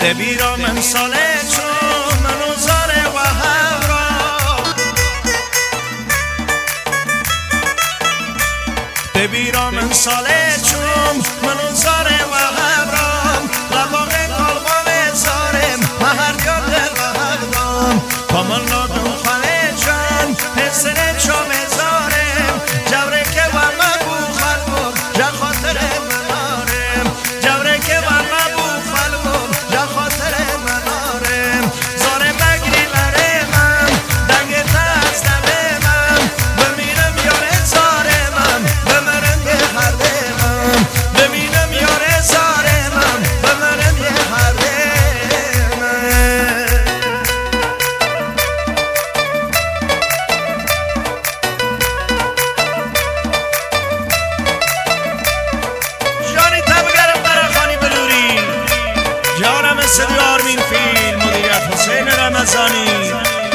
ببیرم امساله چون منو زاره و همراه ببیرم امساله چون منو زاره و همراه لباق قلبم زارم مهر یاد و هردام کامل نادم خاله جان پسره چوم زارم جوره که و مبو خلبم جا خاطر منارم جوره که و مبو خلبم جا خاطر منارم زاره بگری لره من دنگ تاز دمه من ببینم یاره زاره من بمرم یه حرده من ببینم یاره زاره من بمرم یه حرده من جانی تبگرم براخانی بلوری جانم استدیو آرمین فیلم مدیریت حسین رمضانی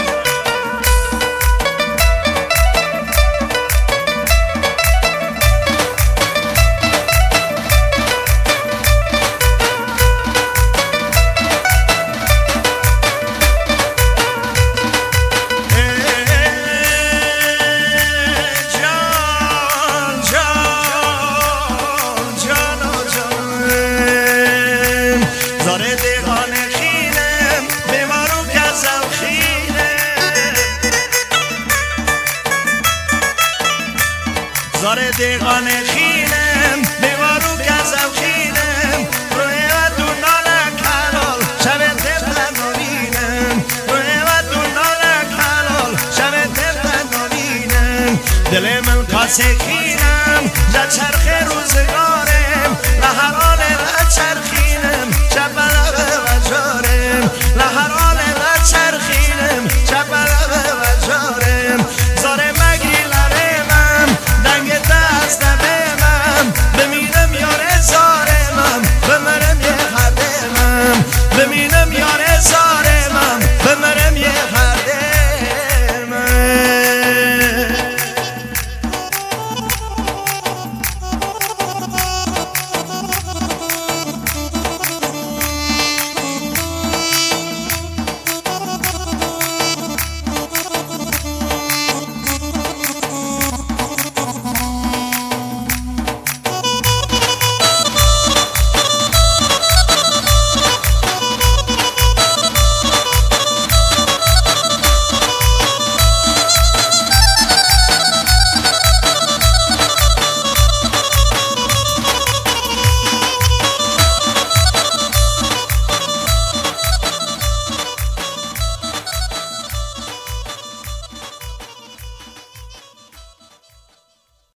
زاره دیغانه خینم بیمارو کزم خینم زاره دیغانه خینم بیمارو کزم خینم روی و دونالک حلال شب تبتن نبینم روی و دونالک حلال شب تبتن نبینم دل من کاسه خینم جا چرخ روزگارم لحران